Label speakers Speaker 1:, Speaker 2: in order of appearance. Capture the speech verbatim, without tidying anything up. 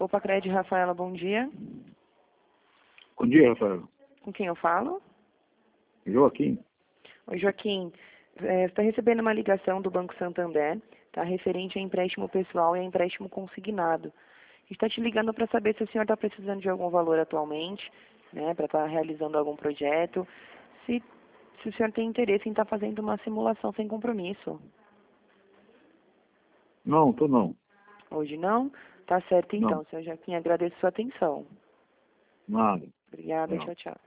Speaker 1: Opa, Cred, Rafaela, bom dia.
Speaker 2: Bom dia, Rafael.
Speaker 1: Com quem eu falo?
Speaker 2: Joaquim.
Speaker 1: Oi, Joaquim. É, você está recebendo uma ligação do Banco Santander, tá, referente a empréstimo pessoal e a empréstimo consignado. A gente está te ligando para saber se o senhor está precisando de algum valor atualmente, né, para estar realizando algum projeto, se, se o senhor tem interesse em estar fazendo uma simulação sem compromisso.
Speaker 2: Não, tô não.
Speaker 1: Hoje não? Tá certo
Speaker 2: Não,
Speaker 1: então, senhor Joaquim, agradeço sua atenção.
Speaker 2: nada.
Speaker 1: Obrigada,
Speaker 2: Não.
Speaker 1: tchau, tchau.